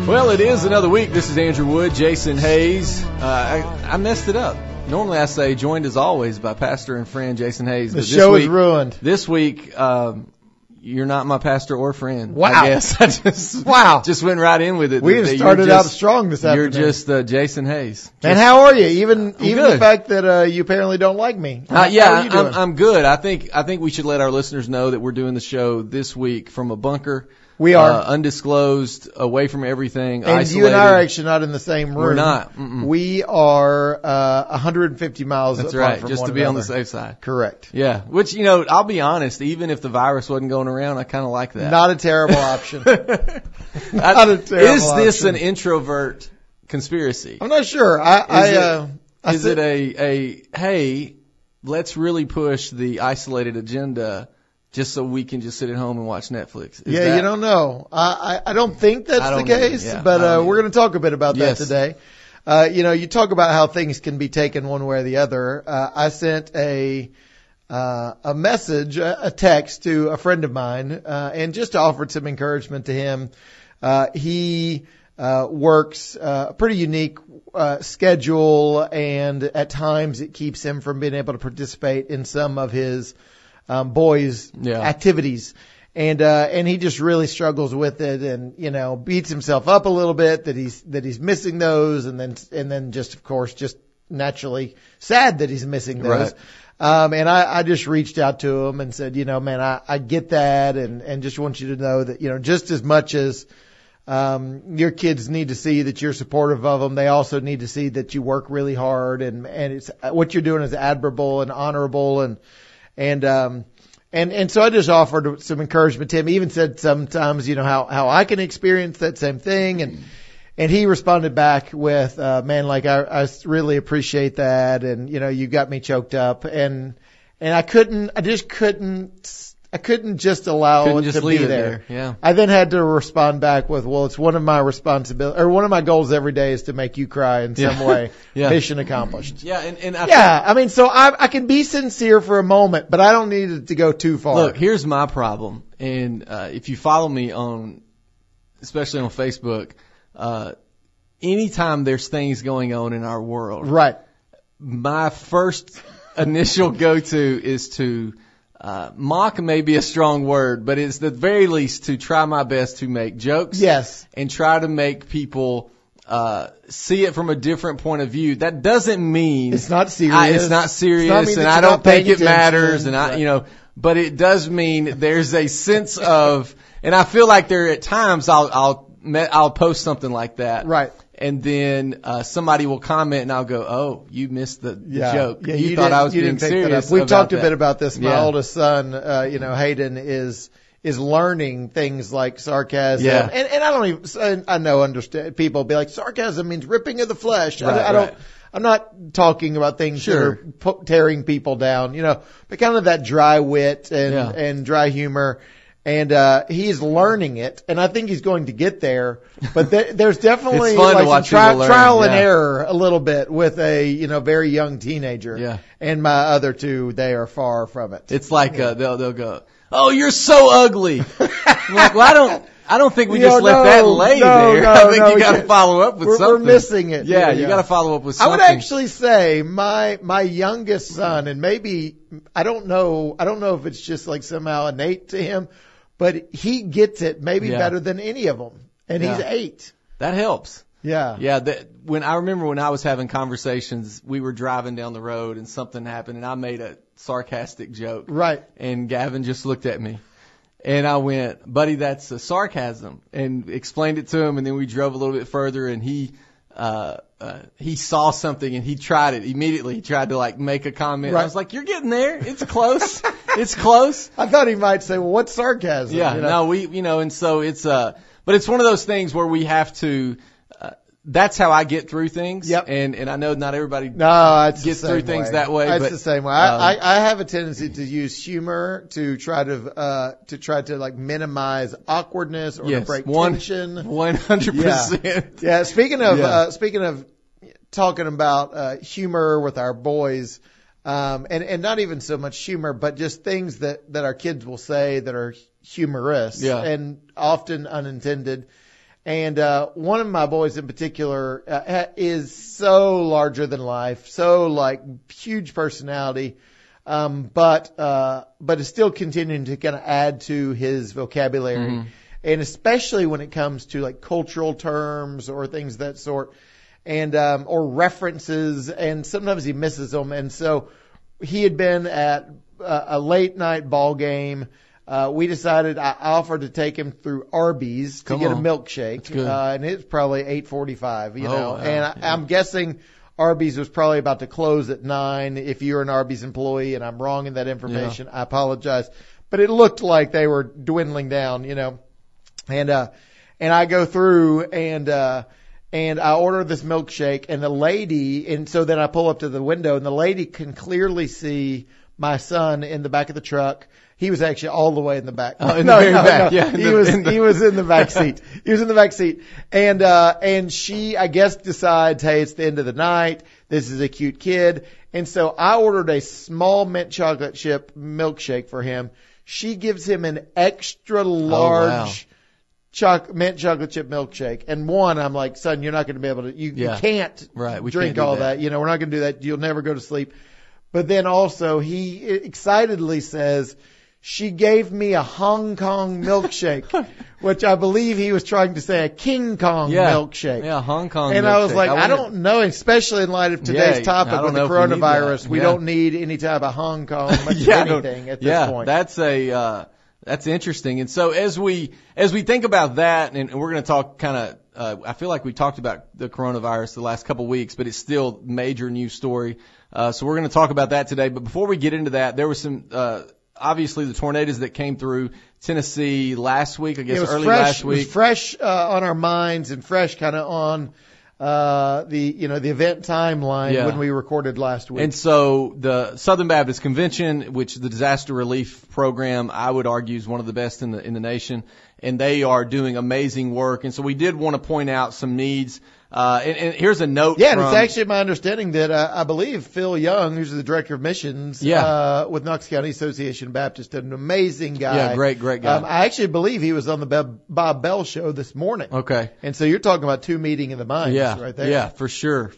Well, it is another week. This is Andrew Wood, Jason Hayes. I messed it up. Normally I say joined as always by pastor and friend Jason Hayes. The show is ruined. This week, you're not my pastor or friend. Wow. I guess I just went right in with it. We have started out strong this afternoon. You're just Jason Hayes. And how are you? Even the fact that you apparently don't like me. How are you doing? I'm good. I think we should let our listeners know that we're doing the show this week from a bunker. We are undisclosed, away from everything, and isolated. you and I are actually not in the same room. We're not. Mm-mm. We are 150 miles That's apart right, from just one to be another. on the safe side. Correct. Yeah, which, I'll be honest, even if the virus wasn't going around, I kind of like that. Not a terrible option. Not a terrible Is this option. an introvert conspiracy? I'm not sure. Is it a hey, let's really push the isolated agenda just so we can just sit at home and watch Netflix? You don't know. I don't think that's the case, but we're going to talk a bit about that today. You talk about how things can be taken one way or the other. I sent a message, a text to a friend of mine, and just offered some encouragement to him. He works a pretty unique schedule, and at times it keeps him from being able to participate in some of his boys' activities. And he just really struggles with it and, beats himself up a little bit that he's missing those and then just, of course, just naturally sad that he's missing those. Right. And I just reached out to him and said, man, I get that and just want you to know that, just as much as your kids need to see that you're supportive of them, they also need to see that you work really hard and it's what you're doing is admirable and honorable and so I just offered some encouragement to him. He even said sometimes, how I can experience that same thing. And he responded back with, man, like I really appreciate that. And, you got me choked up and I couldn't just allow it to be there. Yeah. I then had to respond back with, well, it's one of my responsibilities or one of my goals every day is to make you cry in some way. Yeah. Mission accomplished. Yeah. And so I can be sincere for a moment, but I don't need it to go too far. Look, here's my problem. And, if you follow me especially on Facebook, anytime there's things going on in our world. Right. My first initial go-to is to, mock may be a strong word, but it's the very least to try my best to make jokes. Yes. And try to make people see it from a different point of view. That doesn't mean it's not serious. It's not serious, and I don't think it matters. And but it does mean there's a sense of, and I feel like there at times I'll post something like that. Right. And then somebody will comment, and I'll go, "Oh, you missed the joke. Yeah, you thought I was being serious." We've talked a bit about this. My oldest son, Hayden is learning things like sarcasm. Yeah. And I don't even, understand. People be like, sarcasm means ripping of the flesh. Right. I'm not talking about things that are tearing people down, but kind of that dry wit and dry humor. And he's learning it, and I think he's going to get there. But there's definitely like some trial and error a little bit with a very young teenager. Yeah. And my other two, they are far from it. It's like they'll go, "Oh, you're so ugly." I'm like, well, I don't think we just let that lay there. I think you got to follow up with something. We're missing it. Yeah, you got to follow up with something. I would actually say my youngest son, and maybe I don't know if it's just like somehow innate to him. But he gets it maybe better than any of them. And he's 8. That helps. Yeah. Yeah. When I was having conversations, we were driving down the road and something happened and I made a sarcastic joke. Right. And Gavin just looked at me and I went, "Buddy, that's a sarcasm," and explained it to him. And then we drove a little bit further and he saw something and he tried it immediately. He tried to make a comment. Right. I was like, "You're getting there. It's close." It's close. I thought he might say, "Well, what's sarcasm?" Yeah, no, and so it's but it's one of those things where we have to. That's how I get through things. Yep. And I know not everybody gets through things that way. It's but the same way. I have a tendency to use humor to try to minimize awkwardness or to break tension. 100%. Yeah. Speaking of talking about humor with our boys. And not even so much humor, but just things that our kids will say that are humorous and often unintended. And one of my boys in particular is so larger than life, so like huge personality, but is still continuing to kind of add to his vocabulary. Mm-hmm. And especially when it comes to like cultural terms or things of that sort, and or references, and sometimes he misses them. And so he had been at a late night ball game. We decided I offered to take him through Arby's to get a milkshake, and it's probably 8:45, you know. Wow. And I'm guessing Arby's was probably about to close at 9. If you're an Arby's employee and I'm wrong in that information, I apologize. But it looked like they were dwindling down, you know. And I go through and I order this milkshake, and the lady, and so then I pull up to the window, and the lady can clearly see my son in the back of the truck. He was actually all the way in the back. Oh, in the very back. Yeah, he was in the back seat. He was in the back seat. And she, I guess, decides, hey, it's the end of the night. This is a cute kid. And so I ordered a small mint chocolate chip milkshake for him. She gives him an extra large mint chocolate chip milkshake. And one, I'm like, son, you're not going to be able to, you can't drink all that. You know, we're not going to do that. You'll never go to sleep. But then also he excitedly says, she gave me a Hong Kong milkshake, which I believe he was trying to say a King Kong milkshake. Yeah, Hong Kong milkshake. And I was like, I don't know, especially in light of today's topic with the coronavirus, we don't need any type of Hong Kong anything at this point. That's interesting. And so as we think about that, and we're going to talk kind of, I feel like we talked about the coronavirus the last couple of weeks, but it's still major news story. So we're going to talk about that today. But before we get into that, there was some, obviously the tornadoes that came through Tennessee last week, I guess last week. It was fresh on our minds and fresh kind of on the event timeline when we recorded last week. And so the Southern Baptist Convention, which the disaster relief program, I would argue, is one of the best in the nation, and they are doing amazing work. And so we did want to point out some needs. And here's a note. Yeah, and it's actually my understanding that I believe Phil Young, who's the director of missions with Knox County Association Baptist, an amazing guy. Yeah, great guy. I actually believe he was on the Bob Bell show this morning. Okay. And so you're talking about two meeting in the minds right there. Yeah, for sure.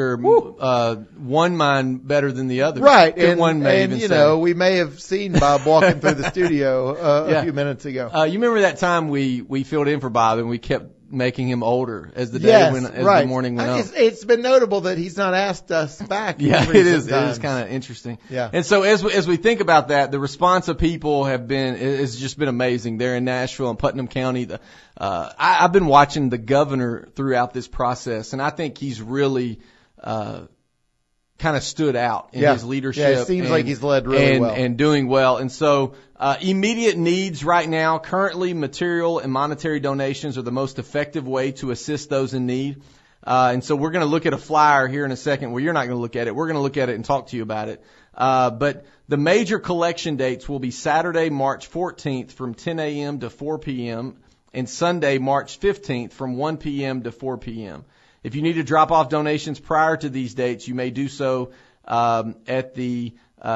One mind better than the other. Right. And you know, we may have seen Bob walking through the studio a few minutes ago. You remember that time we filled in for Bob and we kept making him older as the day the morning went on. It's been notable that he's not asked us back. Yeah, it is kind of interesting. Yeah. And so as we think about that, the response of people has just been amazing. They're in Nashville and Putnam County. I've been watching the governor throughout this process, and I think he's really kind of stood out in his leadership. Yeah, it seems like he's led really well. And doing well. And so immediate needs right now, currently material and monetary donations are the most effective way to assist those in need. And so we're going to look at a flyer here in a second. Well, you're not going to look at it. We're going to look at it and talk to you about it. But the major collection dates will be Saturday, March 14th from 10 a.m. to 4 p.m. and Sunday, March 15th from 1 p.m. to 4 p.m. If you need to drop off donations prior to these dates, you may do so at the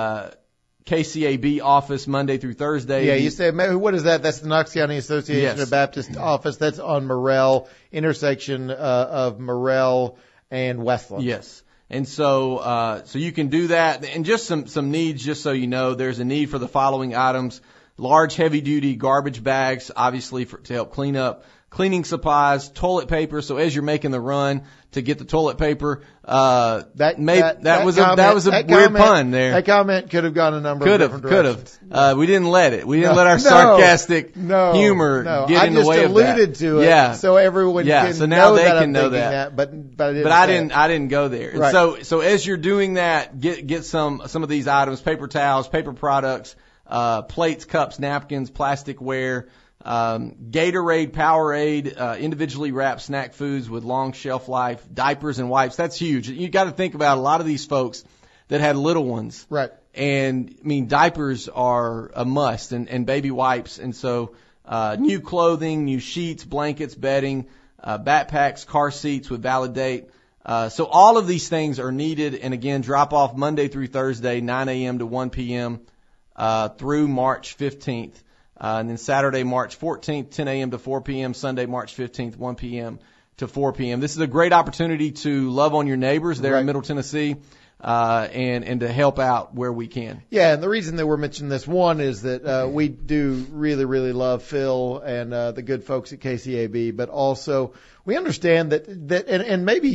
KCAB office Monday through Thursday. Yeah, you say, what is that? That's the Knox County Association of Baptist office. That's on Morrell, intersection of Morrell and Westland. Yes. And so you can do that. And just some needs, just so you know, there's a need for the following items: large, heavy-duty garbage bags, obviously to help clean up. Cleaning supplies, toilet paper. So as you're making the run to get the toilet paper, that was a weird pun there. That comment could have gone a number of different directions. We didn't let it. We didn't let our sarcastic humor get in the way of that. I just alluded to it so everyone can so now know they that can I'm know thinking that. But I didn't go there. Right. And so as you're doing that, get some of these items: paper towels, paper products, plates, cups, napkins, plasticware. Gatorade, Powerade, individually wrapped snack foods with long shelf life, diapers and wipes. That's huge. You got to think about a lot of these folks that had little ones. Right. And I mean, diapers are a must and baby wipes. And so, new clothing, new sheets, blankets, bedding, backpacks, car seats with valid date. So all of these things are needed. And again, drop off Monday through Thursday, 9 a.m. to 1 p.m., through March 15th. And then Saturday, March 14th, 10 a.m. to 4 p.m. Sunday, March 15th, 1 p.m. to 4 p.m. This is a great opportunity to love on your neighbors there in Middle Tennessee, and to help out where we can. Yeah, and the reason that we're mentioning this, one, is that we do really, really love Phil and the good folks at KCAB, but also we understand that and maybe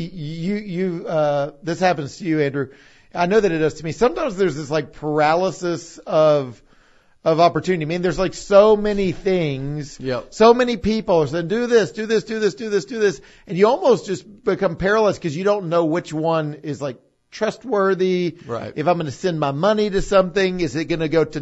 you this happens to you, Andrew. I know that it does to me. Sometimes there's this like paralysis of opportunity. I mean, there's like so many things, so many people are saying, do this, do this, do this, do this, do this. And you almost just become paralyzed because you don't know which one is like trustworthy. Right. If I'm going to send my money to something, is it going to go to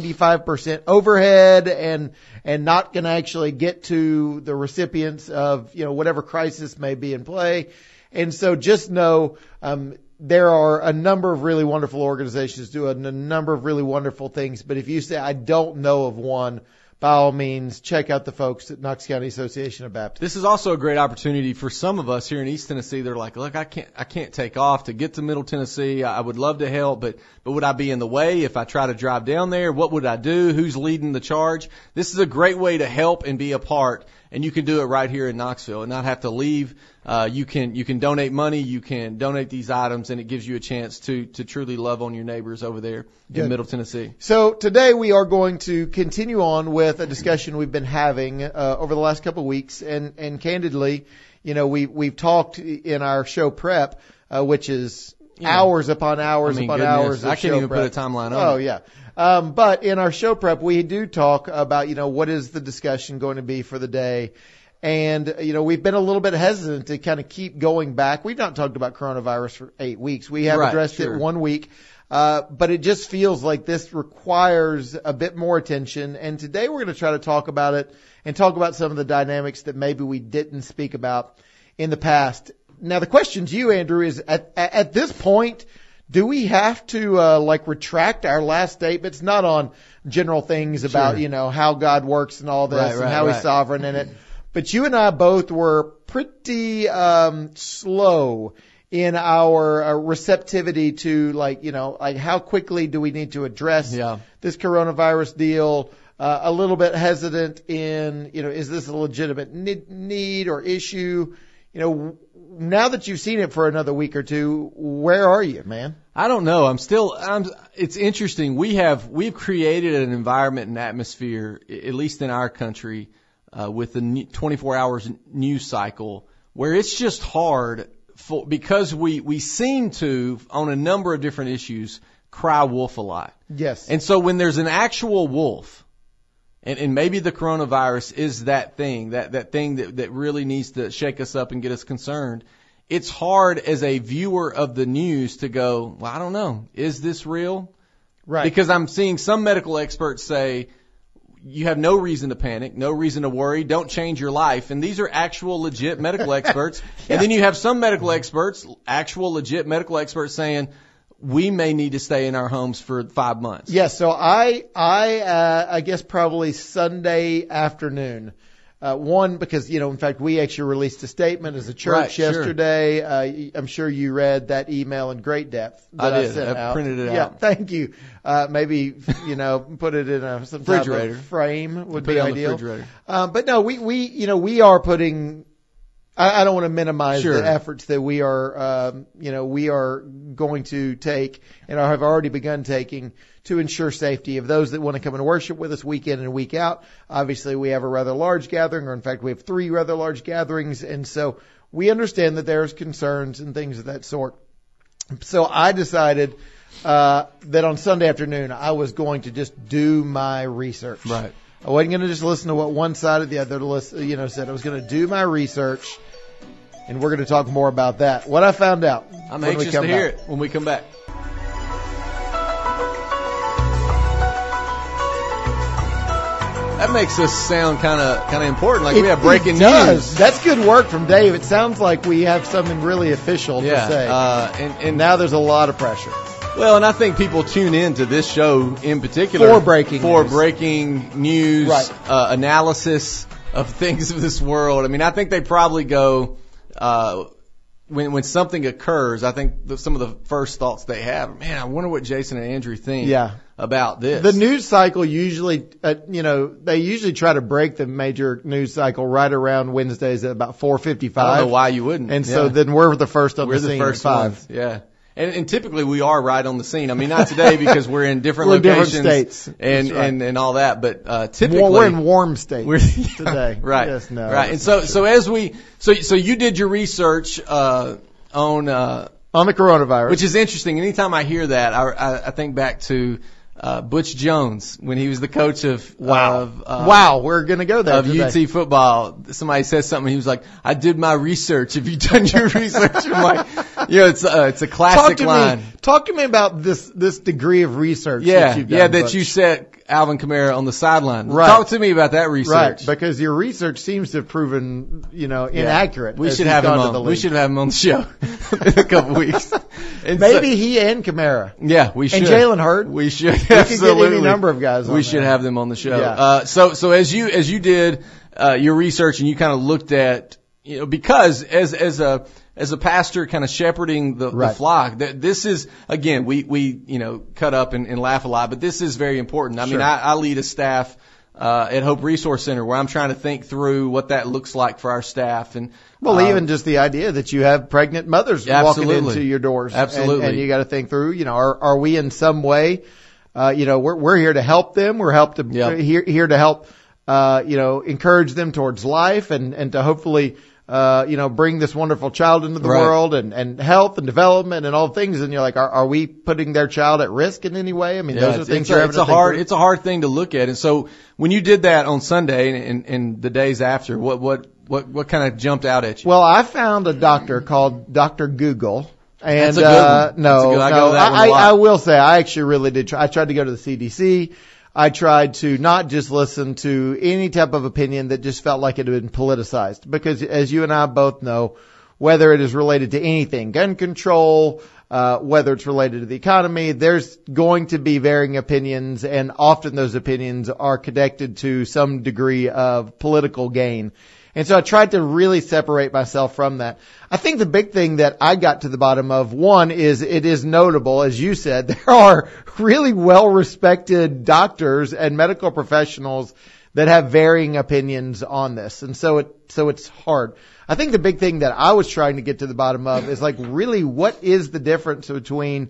95% overhead and not going to actually get to the recipients of, whatever crisis may be in play? And so just know, there are a number of really wonderful organizations doing a number of really wonderful things. But if you say, I don't know of one, by all means, check out the folks at Knox County Association of Baptists. This is also a great opportunity for some of us here in East Tennessee. They're like, look, I can't take off to get to Middle Tennessee. I would love to help, but would I be in the way if I try to drive down there? What would I do? Who's leading the charge? This is a great way to help and be a part, and you can do it right here in Knoxville and not have to leave. You can donate money, you can donate these items, and it gives you a chance to truly love on your neighbors over there in Middle Tennessee. So today we are going to continue on with a discussion we've been having over the last couple of weeks, and candidly, we've talked in our show prep, which is hours upon hours upon hours of I can't even put a timeline on it. Oh yeah. But in our show prep, we do talk about, what is the discussion going to be for the day. And, we've been a little bit hesitant to kind of keep going back. We've not talked about coronavirus for 8 weeks. We have addressed it 1 week. But it just feels like this requires a bit more attention. And today we're going to try to talk about it and talk about some of the dynamics that maybe we didn't speak about in the past. Now, the question to you, Andrew, is at this point, do we have to, retract our last statements? Not on general things about, how God works and all this and how He's sovereign in it. But you and I both were pretty slow in our receptivity to how quickly do we need to address this coronavirus deal? A little bit hesitant in, is this a legitimate need or issue? Now that you've seen it for another week or two, where are you, man? I don't know. It's interesting. We've created an environment and atmosphere, at least in our country, with the 24 hours news cycle, where it's just hard because we seem to, on a number of different issues, cry wolf a lot. Yes. And so when there's an actual wolf, and maybe the coronavirus is that thing, that thing that really needs to shake us up and get us concerned, it's hard as a viewer of the news to go, well, I don't know, is this real? Right. Because I'm seeing some medical experts say, you have no reason to panic, no reason to worry, don't change your life. And these are actual legit medical experts. And then you have some medical experts, actual legit medical experts saying, we may need to stay in our homes for 5 months. Yes. So I guess probably Sunday afternoon. One, because, in fact, we actually released a statement as a church yesterday. Sure. I'm sure you read that email in great depth that I sent out. I printed it out. Yeah, thank you. Maybe, put it in some type of frame would be ideal. Refrigerator. But no, we are putting, I don't want to minimize the efforts that we are, we are going to take and have already begun taking to ensure safety of those that want to come and worship with us week in and week out. Obviously, we have a rather large gathering, or in fact, we have 3 rather large gatherings, and so we understand that there's concerns and things of that sort. So I decided that on Sunday afternoon, I was going to just do my research. Right. I wasn't going to just listen to what one side or the other said. I was going to do my research, and we're going to talk more about that. What I found out. I'm anxious to hear it when we come back. That makes us sound kind of important, like we have breaking news. That's good work from Dave. It sounds like we have something really official to say. And now there's a lot of pressure. Well, and I think people tune in to this show in particular for breaking news, right. Analysis of things of this world. I mean, I think they probably go when something occurs. I think some of the first thoughts they have, man, I wonder what Jason and Andrew think. Yeah. about this. The news cycle usually, they usually try to break the major news cycle right around Wednesdays at about 4:55. I don't know why you wouldn't. And so then we're the first on the scene at 5. Ones. Yeah. And typically we are right on the scene. I mean, not today because we're in different we're locations in different states. and all that, but typically we're in warm states today. Right. Yes, no, right. And so you did your research on the coronavirus, which is interesting. Anytime I hear that, I think back to Butch Jones when he was the coach of we're going to go there of today. UT football. Somebody said something. He was like, "I did my research. Have you done your research?" I'm like, it's a classic line. Talk to me about this degree of research. that you've done, that you set Alvin Kamara on the sideline. Right. Talk to me about that research. Right, because your research seems to have proven, inaccurate. We should have him on. We should have him on the show in a couple weeks. And maybe he and Kamara. Yeah, we should. And Jalen Hurd. We should. We could get any number of guys on We should have them on the show. Yeah. So as you did your research and you kind of looked at, because as a pastor kind of shepherding the flock, this is, again, we cut up and laugh a lot, but this is very important. I mean, I lead a staff at Hope Resource Center where I'm trying to think through what that looks like for our staff. And even just the idea that you have pregnant mothers walking into your doors. Absolutely. And you got to think through, are we in some way, we're here to help them. We're here to help, encourage them towards life and to hopefully, bring this wonderful child into the world and health and development and all things. And you're like, are we putting their child at risk in any way? I mean, those are things it's a hard thing to look at. And so when you did that on Sunday and the days after, what kind of jumped out at you? Well, I found a doctor called Dr. Google. And, That's a good one. I will say I actually really did try. I tried to go to the CDC. I tried to not just listen to any type of opinion that just felt like it had been politicized, because as you and I both know, whether it is related to anything, gun control, whether it's related to the economy, there's going to be varying opinions, and often those opinions are connected to some degree of political gain. And so I tried to really separate myself from that. I think the big thing that I got to the bottom of, one, is it is notable, as you said, there are really well-respected doctors and medical professionals that have varying opinions on this. And so it's hard. I think the big thing that I was trying to get to the bottom of is like, really, what is the difference between,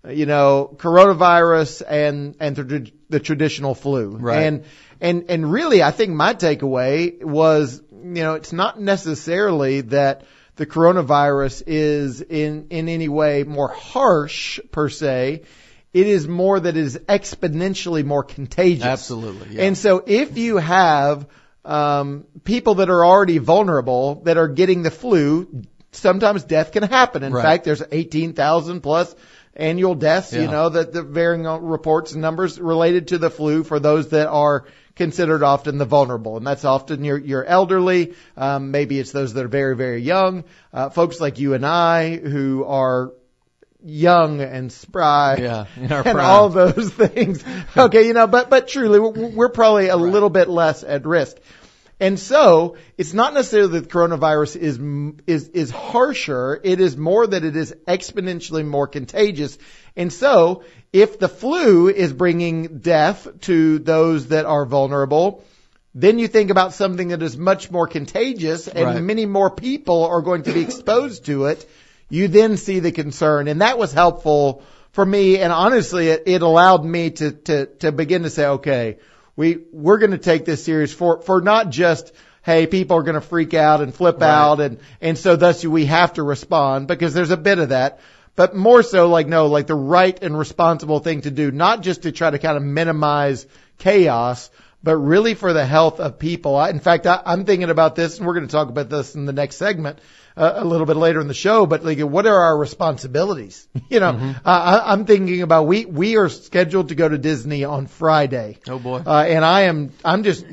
coronavirus and the traditional flu? Right. And really, I think my takeaway was, it's not necessarily that the coronavirus is in any way more harsh per se. It is more that it is exponentially more contagious. Absolutely. Yeah. And so if you have people that are already vulnerable that are getting the flu, sometimes death can happen. In fact, there's 18,000 plus annual deaths, that the varying reports and numbers related to the flu for those that are considered often the vulnerable. And that's often your elderly. Maybe it's those that are very, very young. Folks like you and I who are young and spry in our and prime. All those things. Okay. But truly we're probably a little bit less at risk. And so it's not necessarily that the coronavirus is harsher. It is more that it is exponentially more contagious. And so if the flu is bringing death to those that are vulnerable, then you think about something that is much more contagious and many more people are going to be exposed to it. You then see the concern. And that was helpful for me. And honestly, it allowed me to begin to say, okay, we're going to take this serious for not just, hey, people are going to freak out and flip out. And so thus we have to respond, because there's a bit of that. But more so like the right and responsible thing to do, not just to try to kind of minimize chaos, but really for the health of people. In fact, I'm thinking about this, and we're going to talk about this in the next segment a little bit later in the show, but like, what are our responsibilities? I'm thinking about, we are scheduled to go to Disney on Friday. Oh boy. And I'm just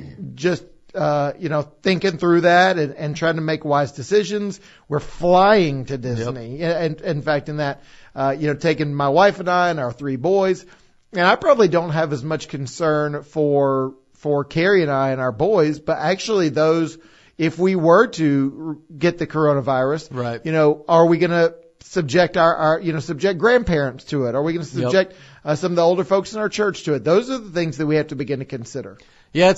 thinking through that and trying to make wise decisions. We're flying to Disney. Yep. And in fact, in that, taking my wife and I and our 3 boys, and I probably don't have as much concern for Carrie and I and our boys, but actually those, if we were to get the coronavirus, are we going to subject subject grandparents to it? Are we going to subject some of the older folks in our church to it? Those are the things that we have to begin to consider. Yeah,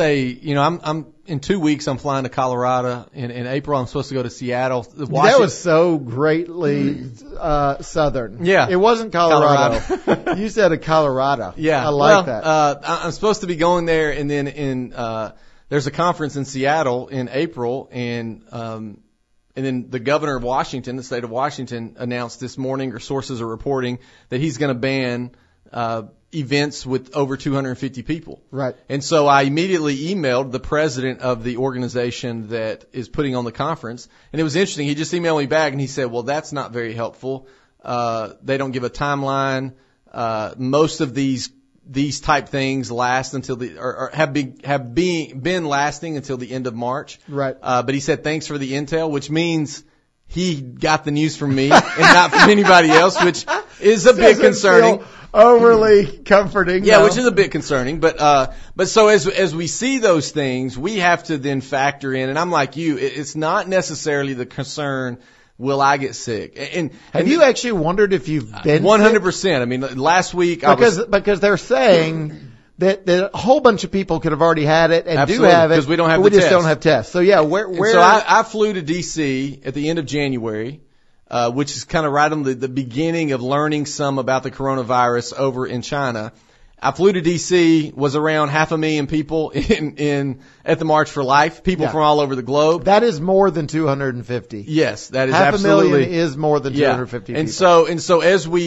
I'm in 2 weeks I'm flying to Colorado. In April I'm supposed to go to Seattle. That was so greatly southern. Yeah. It wasn't Colorado. You said a Colorado. Yeah. I like that. I'm supposed to be going there, and then there's a conference in Seattle in April, and then the governor of Washington, the state of Washington, announced this morning, or sources are reporting, that he's going to ban events with over 250 people. Right. And so I immediately emailed the president of the organization that is putting on the conference. And it was interesting. He just emailed me back and he said, well, that's not very helpful. They don't give a timeline. Most of these type things last until or have been lasting until the end of March. Right. But he said, thanks for the intel, which means he got the news from me and not from anybody else, which is a bit concerning. Overly comforting. Yeah, which is a bit concerning. But so as we see those things, we have to then factor in, and I'm like you, it's not necessarily the concern, will I get sick? And have you actually wondered if you've been 100%. I mean, last week because they're saying that a whole bunch of people could have already had it and absolutely, do have it, because we don't have we just don't have tests. So yeah, where? So I flew to DC at the end of January. Which is kind of right on the beginning of learning some about the coronavirus over in China. I flew to DC, was around 500,000 people at the March for Life, people from all over the globe. That is more than 250. Yes, that is 500,000 is more than 250 people. And so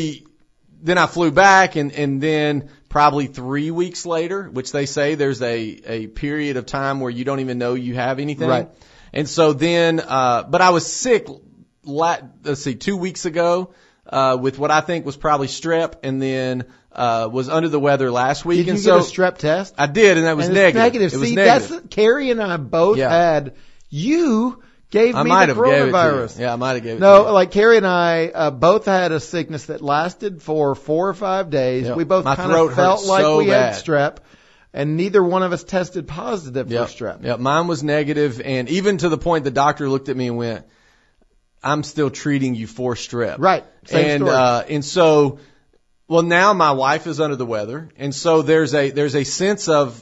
then I flew back, and then probably 3 weeks later, which they say there's a period of time where you don't even know you have anything. Right. And so then, but I was sick. Let's see, 2 weeks ago, with what I think was probably strep, and then, was under the weather last week. Did you get a strep test? I did, and that was negative. It was negative. Carrie and I both had, you gave me the coronavirus. Yeah, I might have gave it No, to you. like Carrie and I, both had a sickness that lasted for 4 or 5 days. Yep. We both kind of felt like we had strep. And neither one of us tested positive for strep. Yeah, mine was negative, and even to the point the doctor looked at me and went, I'm still treating you for strep. Right. Same story. And so, well, now my wife is under the weather. And so there's a sense of,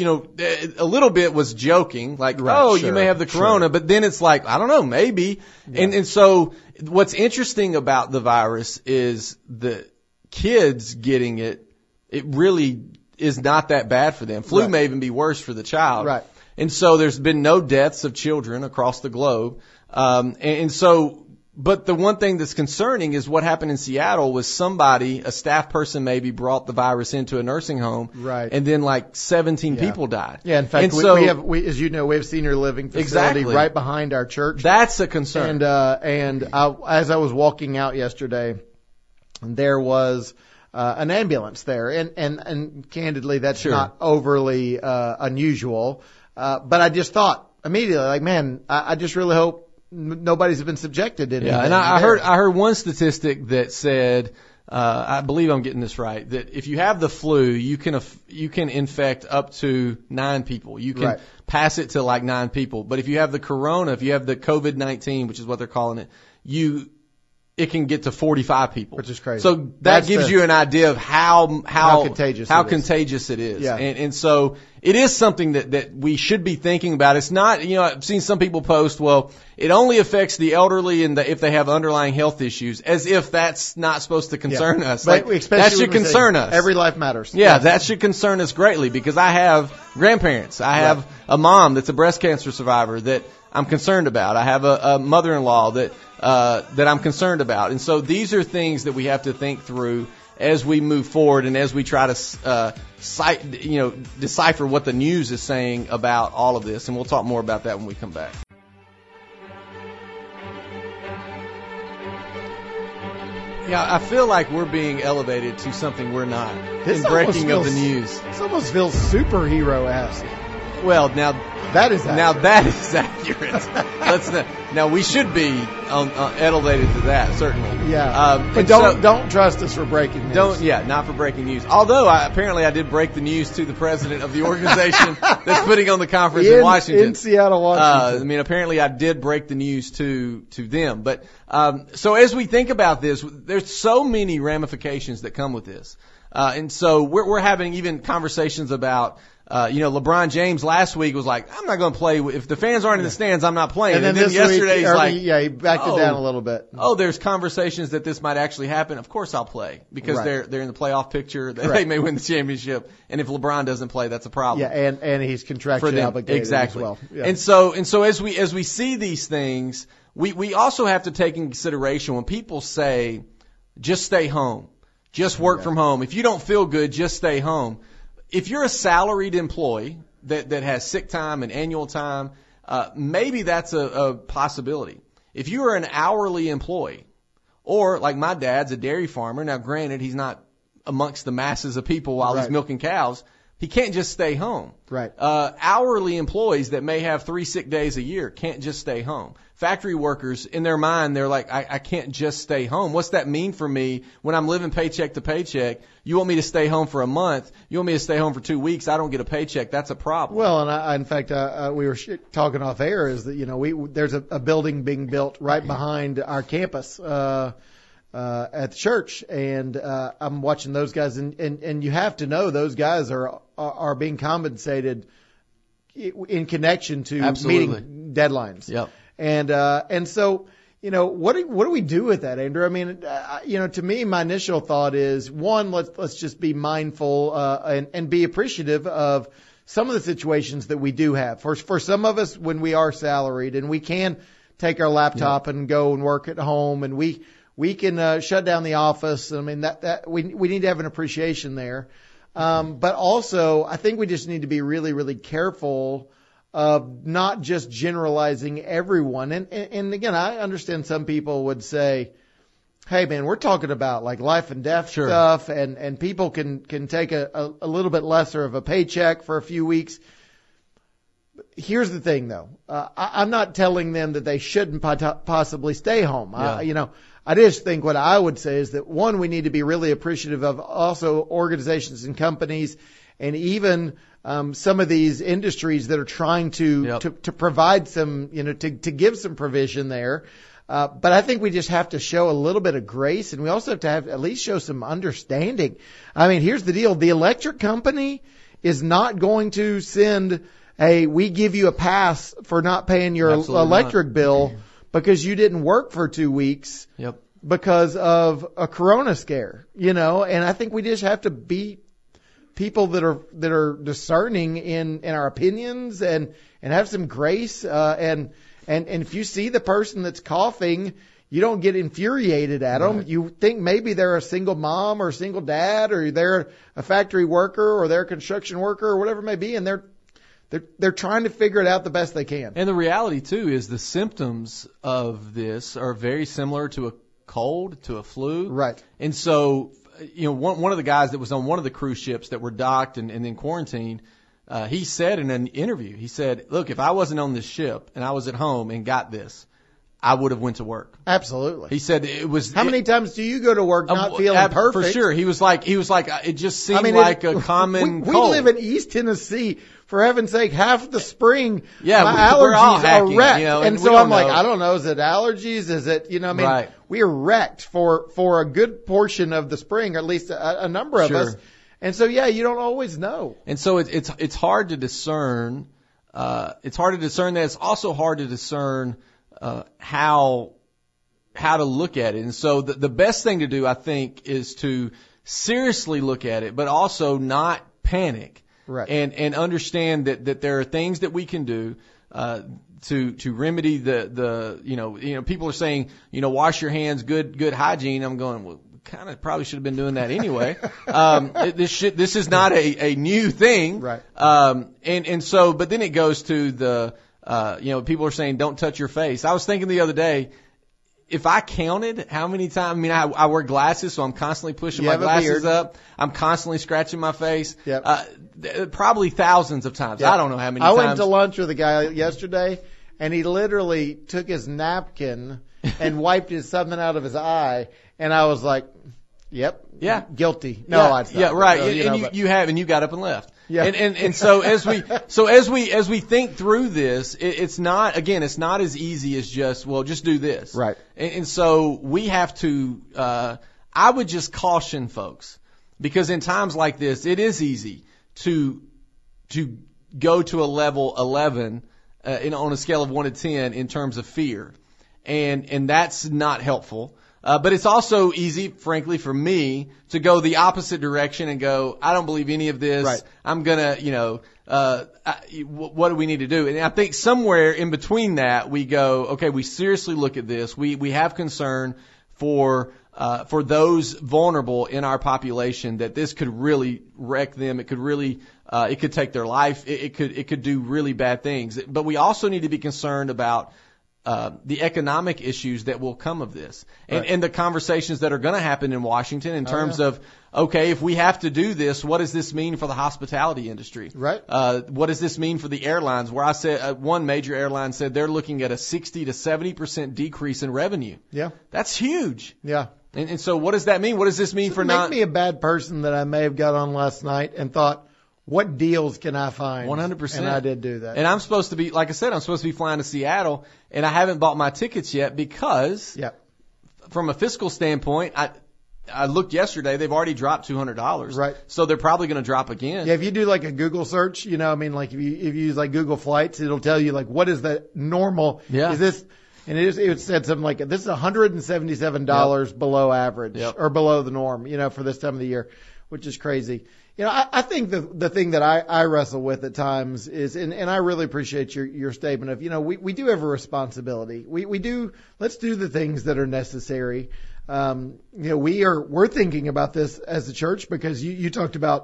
a little bit was joking, like, you may have the corona, but then it's like, I don't know, maybe. Yeah. And so what's interesting about the virus is the kids getting it really is not that bad for them. Flu may even be worse for the child. Right. And so there's been no deaths of children across the globe. And so, but the one thing that's concerning is what happened in Seattle was a staff person maybe brought the virus into a nursing home. Right. And then like 17 people died. Yeah. In fact, we have, as you know, we have senior living facility right behind our church. That's a concern. And as I was walking out yesterday, there was, an ambulance there. And candidly, that's not overly, unusual. But I just thought immediately, like, man, I just really hope nobody's been subjected to anything. Yeah, and I heard one statistic that said, I believe I'm getting this right, that if you have the flu, you can infect up to 9 people. You can pass it to like 9 people. But if you have the corona, if you have the COVID-19, which is what they're calling it, it can get to 45 people. Which is crazy. So that gives you an idea of how contagious it is. Yeah. And so it is something that we should be thinking about. It's not, I've seen some people post, well, it only affects the elderly and if they have underlying health issues, as if that's not supposed to concern us. But that should concern us. Every life matters. Yeah, that should concern us greatly, because I have grandparents. I have a mom that's a breast cancer survivor that I'm concerned about. I have a mother-in-law that I'm concerned about. And so these are things that we have to think through as we move forward and as we try to decipher what the news is saying about all of this. And we'll talk more about that when we come back. Yeah, I feel like we're being elevated to something we're not in breaking of the news. This almost feels superhero-esque. Well, now That is accurate. Now that is accurate. Now we should be elevated to that, certainly. Yeah. But don't trust us for breaking news. Not for breaking news. Although apparently I did break the news to the president of the organization that's putting on the conference in Washington. In Seattle, Washington. Apparently I did break the news to them. But so as we think about this, there's so many ramifications that come with this. And so we're having even conversations about LeBron James last week was like, I'm not going to play. If the fans aren't in the stands, I'm not playing. And then yesterday he's like, he backed it down a little bit. There's conversations that this might actually happen. Of course I'll play because they're in the playoff picture. They may win the championship. And if LeBron doesn't play, that's a problem. Yeah. And he's contractually obligated as well. Yeah. And so as we see these things, we also have to take in consideration when people say, just stay home, just work from home. If you don't feel good, just stay home. If you're a salaried employee that has sick time and annual time, maybe that's a possibility. If you are an hourly employee, or like my dad's a dairy farmer, now granted he's not amongst the masses of people while he's milking cows, he can't just stay home. Right. Hourly employees that may have 3 sick days a year can't just stay home. Factory workers, in their mind, they're like, I can't just stay home. What's that mean for me when I'm living paycheck to paycheck? You want me to stay home for a month? You want me to stay home for 2 weeks? I don't get a paycheck. That's a problem. Well, and in fact, we were talking off air is that, there's a building being built right behind our campus, at the church. And, I'm watching those guys and you have to know those guys are being compensated in connection to meeting deadlines. Yep. And so, what do we do with that, Andrew? I mean, to me, my initial thought is, one, let's just be mindful, and be appreciative of some of the situations that we do have. For some of us, when we are salaried and we can take our laptop and go and work at home and we can, shut down the office. I mean, that we need to have an appreciation there. But also I think we just need to be really, really careful of not just generalizing everyone. And again, I understand some people would say, hey man, we're talking about like life and death stuff and people can take a little bit lesser of a paycheck for a few weeks. Here's the thing though. I'm not telling them that they shouldn't possibly stay home. Yeah. I just think what I would say is that one, we need to be really appreciative of also organizations and companies and even some of these industries that are trying to provide some, to give some provision there. But I think we just have to show a little bit of grace, and we also have to at least show some understanding. I mean, here's the deal. The electric company is not going to send, hey, we give you a pass for not paying your electric bill because you didn't work for 2 weeks because of a corona scare, and I think we just have to be people that are discerning in our opinions and have some grace. And if you see the person that's coughing, you don't get infuriated at them. You think maybe they're a single mom or a single dad, or they're a factory worker or they're a construction worker or whatever it may be. And they're trying to figure it out the best they can. And the reality too is the symptoms of this are very similar to a cold, to a flu. Right. And so, one of the guys that was on one of the cruise ships that were docked and then quarantined, he said in an interview, he said, look, if I wasn't on this ship and I was at home and got this, I would have went to work. Absolutely. He said it was. How many times do you go to work not feeling perfect? For sure. He was like, it just seemed like a common cold. We live in East Tennessee. For heaven's sake, half the spring, my allergies are wrecked. And so I'm like, I don't know, is it allergies? Is it, we are wrecked for a good portion of the spring, or at least a number of us. And so, you don't always know. And so it's hard to discern. It's hard to discern that. It's also hard to discern how to look at it. And so the best thing to do, I think, is to seriously look at it, but also not panic. Right. And understand that there are things that we can do to remedy the people are saying, wash your hands, good hygiene. I'm going, well, kind of probably should have been doing that anyway. This is not a new thing. Right. And so, but then it goes to the people are saying don't touch your face. I was thinking the other day, if I counted how many times, I mean, I wear glasses, so I'm constantly pushing my glasses up. I'm constantly scratching my face. Yep. Probably thousands of times. Yep. I don't know how many times. I went to lunch with a guy yesterday, and he literally took his napkin and wiped something out of his eye, and I was like, yep. Yeah. Guilty. No, it's not. Yeah, right. And you got up and left. Yeah. And so as we think through this, it's not as easy as just do this. Right. And so we have to, I would just caution folks, because in times like this, it is easy to go to a level 11, on a scale of 1 to 10 in terms of fear. And that's not helpful. But it's also easy, frankly, for me to go the opposite direction and go, I don't believe any of this. Right. I'm gonna, what do we need to do? And I think somewhere in between that, we go, okay, we seriously look at this. We have concern for those vulnerable in our population, that this could really wreck them. It could really, it could take their life. It could do really bad things. But we also need to be concerned about the economic issues that will come of this, and the conversations that are going to happen in Washington in terms of, okay, if we have to do this, what does this mean for the hospitality industry? Right. What does this mean for the airlines? Where I said one major airline said they're looking at a 60 to 70% decrease in revenue. Yeah. That's huge. Yeah. And so what does that mean? What does this mean for Make me a bad person that I may have got on last night and thought, what deals can I find? 100%. And I did do that. And I'm supposed to be, like I said, I'm supposed to be flying to Seattle, and I haven't bought my tickets yet because, from a fiscal standpoint, I looked yesterday, they've already dropped $200. Right. So they're probably going to drop again. Yeah, if you do like a Google search, like if you use like Google Flights, it'll tell you like what is the normal. Yeah. Is this, and it said something like this is $177 below average or below the norm, for this time of the year, which is crazy. I think the thing that I wrestle with at times is, and I really appreciate your statement of, we do have a responsibility. Let's do the things that are necessary. We're thinking about this as a church because you talked about,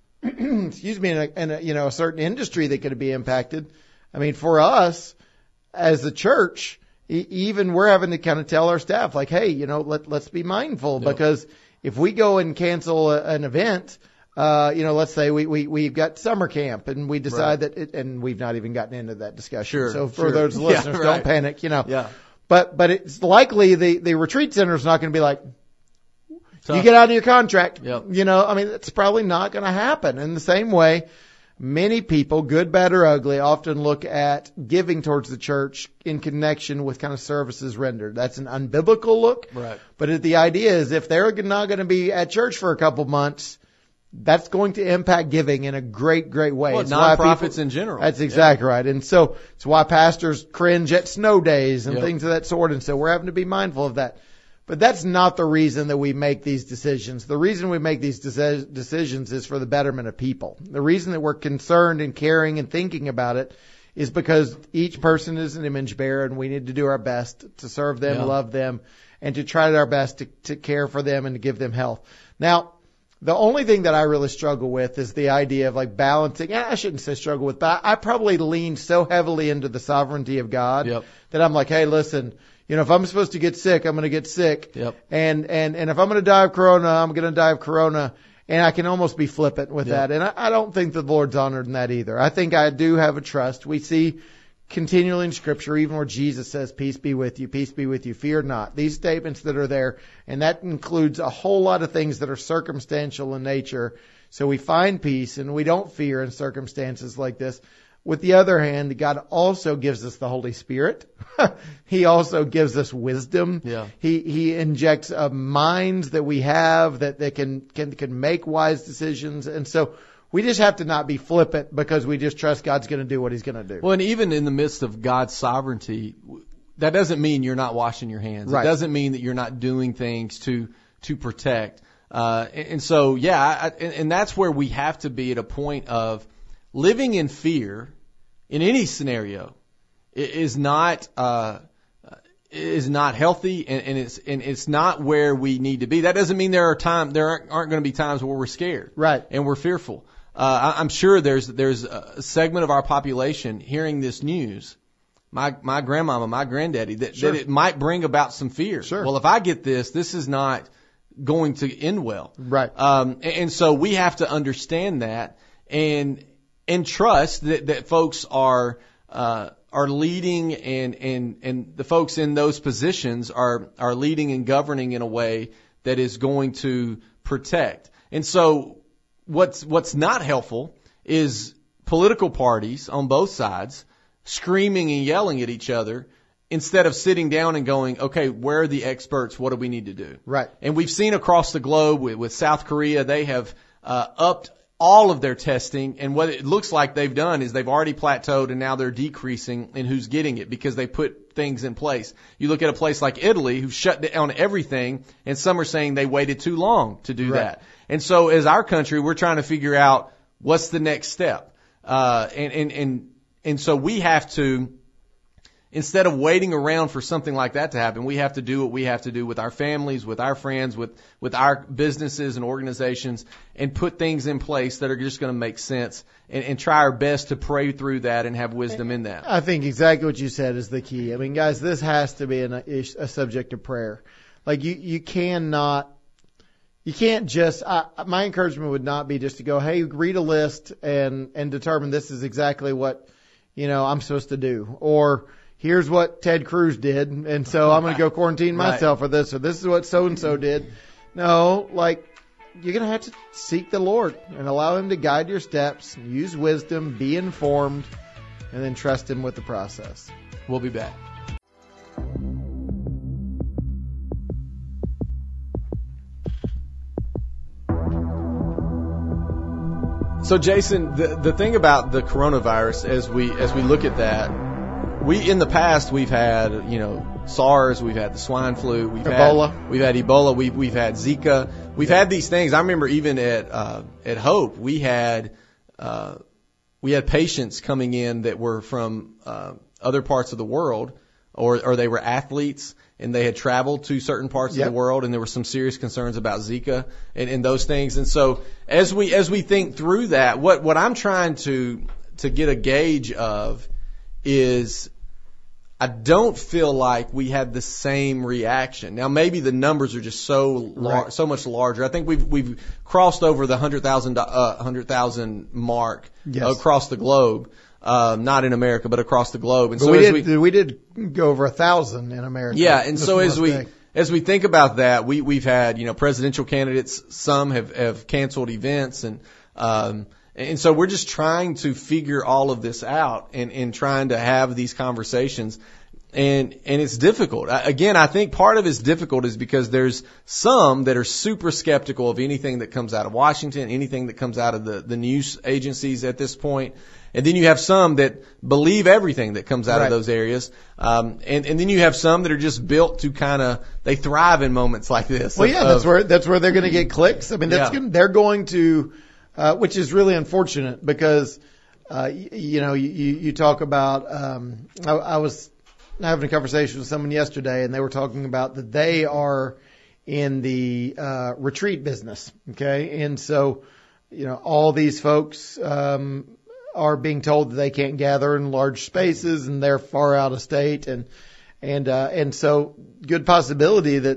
excuse me, in a certain industry that could be impacted. I mean, for us as a church, even we're having to kind of tell our staff like, hey, let's be mindful because if we go and cancel an event, let's say we've got summer camp and we decide that and we've not even gotten into that discussion. Sure, so for those listeners, don't panic, Yeah. But it's likely the retreat center is not going to be like, tough. You get out of your contract. Yep. It's probably not going to happen. In the same way, many people, good, bad, or ugly, often look at giving towards the church in connection with kind of services rendered. That's an unbiblical look. Right. But the idea is if they're not going to be at church for a couple months, that's going to impact giving in a great, great way. Well, nonprofits in general. That's exactly right. And so it's why pastors cringe at snow days and things of that sort. And so we're having to be mindful of that. But that's not the reason that we make these decisions. The reason we make these decisions is for the betterment of people. The reason that we're concerned and caring and thinking about it is because each person is an image bearer and we need to do our best to serve them, love them, and to try our best to care for them and to give them health. Now, the only thing that I really struggle with is the idea of like balancing. I shouldn't say struggle with, but I probably lean so heavily into the sovereignty of God that I'm like, hey, listen, if I'm supposed to get sick, I'm going to get sick. Yep. And if I'm going to die of corona, I'm going to die of corona. And I can almost be flippant with that. And I don't think the Lord's honored in that either. I think I do have a trust. We see continually in Scripture, even where Jesus says, peace be with you, fear not. These statements that are there, and that includes a whole lot of things that are circumstantial in nature. So we find peace and we don't fear in circumstances like this. With the other hand, God also gives us the Holy Spirit. He also gives us wisdom. Yeah. He injects minds that we have that can make wise decisions. And so we just have to not be flippant because we just trust God's going to do what He's going to do. Well, and even in the midst of God's sovereignty, that doesn't mean you're not washing your hands. Right. It doesn't mean that you're not doing things to protect. And so, and that's where we have to be at a point of living in fear in any scenario is not healthy, and it's not where we need to be. That doesn't mean there aren't going to be times where we're scared, right, and we're fearful. I'm sure there's a segment of our population hearing this news my grandmama, my granddaddy, that it might bring about some fear. Sure. Well, if I get this is not going to end well. Right. And so we have to understand that and trust that folks are leading and the folks in those positions are leading and governing in a way that is going to protect. And so what's not helpful is political parties on both sides screaming and yelling at each other instead of sitting down and going, okay, where are the experts? What do we need to do? Right. And we've seen across the globe with South Korea, they have upped all of their testing, and what it looks like they've done is they've already plateaued and now they're decreasing in who's getting it because they put things in place. You look at a place like Italy who shut down everything, and some are saying they waited too long to do that. And so as our country, we're trying to figure out what's the next step. And so we have to, instead of waiting around for something like that to happen, we have to do what we have to do with our families, with our friends, with our businesses and organizations, and put things in place that are just going to make sense and try our best to pray through that and have wisdom in that. I think exactly what you said is the key. I mean, guys, this has to be a subject of prayer. Like you can't just, my encouragement would not be just to go, hey, read a list and determine this is exactly what, I'm supposed to do. Or here's what Ted Cruz did, and so I'm going to go quarantine myself for this, or this is what so-and-so did. No, you're going to have to seek the Lord and allow Him to guide your steps, use wisdom, be informed, and then trust Him with the process. We'll be back. So, Jason, the thing about the coronavirus, as we look at that, in the past we've had SARS, we've had the swine flu, we've had Ebola, we've had Zika, we've had these things. I remember even at Hope we had patients coming in that were from other parts of the world, or they were athletes and they had traveled to certain parts of the world, and there were some serious concerns about Zika and those things. And so as we think through that, what I'm trying to get a gauge of is I don't feel like we had the same reaction. Now maybe the numbers are just so much larger. I think we've crossed over the 100,000 mark across the globe. Not in America, but across the globe. And but so we did go over 1,000 in America. Yeah, and so as we think about that, we've had presidential candidates. Some have canceled events, and so we're just trying to figure all of this out and trying to have these conversations. And it's difficult. Again, I think part of it's difficult is because there's some that are super skeptical of anything that comes out of Washington, anything that comes out of the news agencies at this point. And then you have some that believe everything that comes out of those areas. And then you have some that are just built to they thrive in moments like this. Well, that's where they're going to get clicks. I mean, they're going to, which is really unfortunate because, you talk about, I was having a conversation with someone yesterday and they were talking about that they are in the, retreat business. Okay. And so, all these folks, are being told that they can't gather in large spaces and they're far out of state and so good possibility that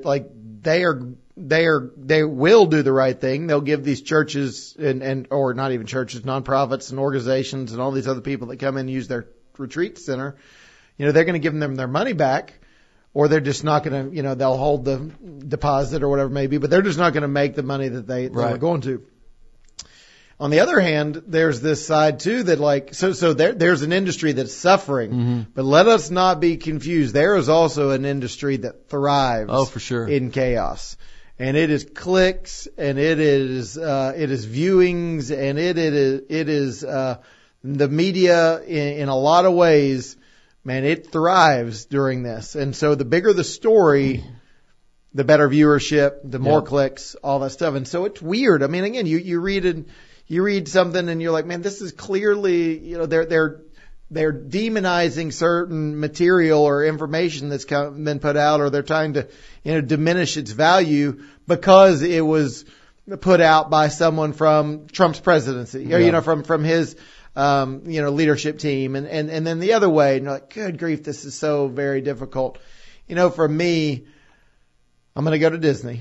they will do the right thing. They'll give these churches or not even churches, nonprofits and organizations and all these other people that come in and use their retreat center, they're going to give them their money back, or they're just not going to, they'll hold the deposit or whatever it may be, but they're just not going to make the money that they were going to. On the other hand, there's this side too that so there's an industry that's suffering, but let us not be confused. There is also an industry that thrives for sure in chaos. And it is clicks, and it is viewings, and it is the media in a lot of ways, man, it thrives during this. And so the bigger the story, the better viewership, the more clicks, all that stuff. And so it's weird. I mean, again, you read something and you're like, man, this is clearly, they're demonizing certain material or information that's been put out, or they're trying to, diminish its value because it was put out by someone from Trump's presidency, or, from his, leadership team. And then the other way, like, good grief, this is so very difficult. For me, I'm going to go to Disney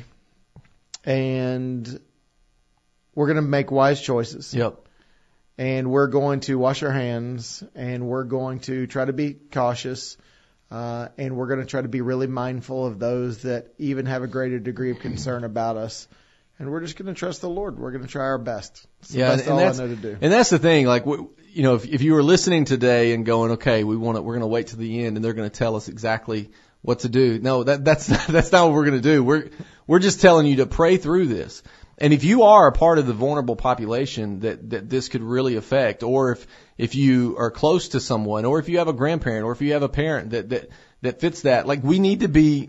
and we're going to make wise choices. Yep. And we're going to wash our hands and we're going to try to be cautious. And we're going to try to be really mindful of those that even have a greater degree of concern about us. And we're just going to trust the Lord. We're going to try our best. That's all I know to do. And that's the thing. Like, if you were listening today and going, okay, we're going to wait to the end and they're going to tell us exactly what to do. No, that's not what we're going to do. We're just telling you to pray through this. And if you are a part of the vulnerable population that this could really affect, or if you are close to someone, or if you have a grandparent, or if you have a parent that fits that, like, we need to be,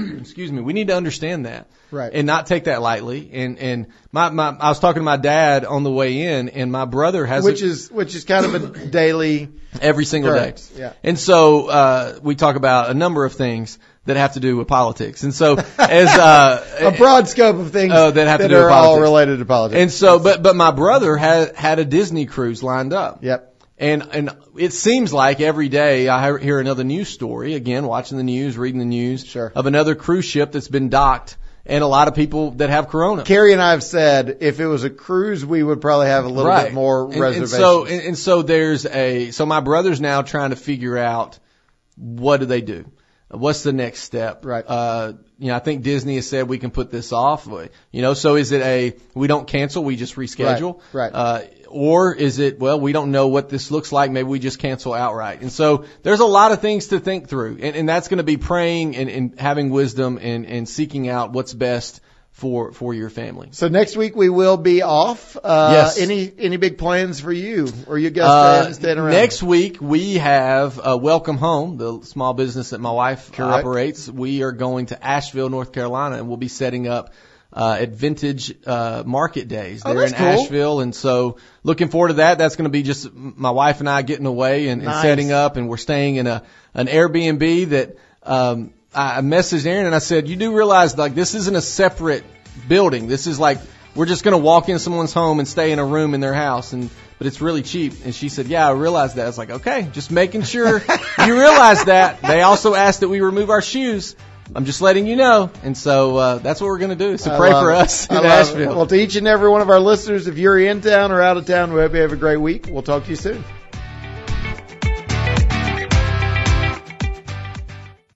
we need to understand that. Right. And not take that lightly. And I was talking to my dad on the way in, and my brother has which is kind of a daily, every single day. Yeah. And so we talk about a number of things that have to do with politics. And so as a broad scope of things that have to do with politics, all related to politics. And so but my brother had a Disney cruise lined up. Yep. And it seems like every day I hear another news story, again, watching the news, reading the news, sure, of another cruise ship that's been docked and a lot of people that have corona. Carrie and I have said if it was a cruise, we would probably have a little bit more reservations. So my brother's now trying to figure out, what do they do? What's the next step? Right. I think Disney has said we can put this off. So is it we don't cancel, we just reschedule? Right. Or is it, we don't know what this looks like, maybe we just cancel outright? And so there's a lot of things to think through. And that's going to be praying and having wisdom and seeking out what's best for your family. So next week we will be off. Yes. Any big plans for you, or you guys staying around? Next week we have Welcome Home, the small business that my wife operates. We are going to Asheville, North Carolina, and we'll be setting up at Vintage Market Days there in Asheville. And so looking forward to that. That's going to be just my wife and I getting away and setting up, and we're staying in an Airbnb that I messaged Aaron and I said, you do realize, like, this isn't a separate building. This is like, we're just going to walk in someone's home and stay in a room in their house, but it's really cheap. And she said, yeah, I realized that. I was like, okay, just making sure you realize that. They also asked that we remove our shoes. I'm just letting you know. And so that's what we're going to do. So pray for us in Asheville. Well, to each and every one of our listeners, if you're in town or out of town, we hope you have a great week. We'll talk to you soon.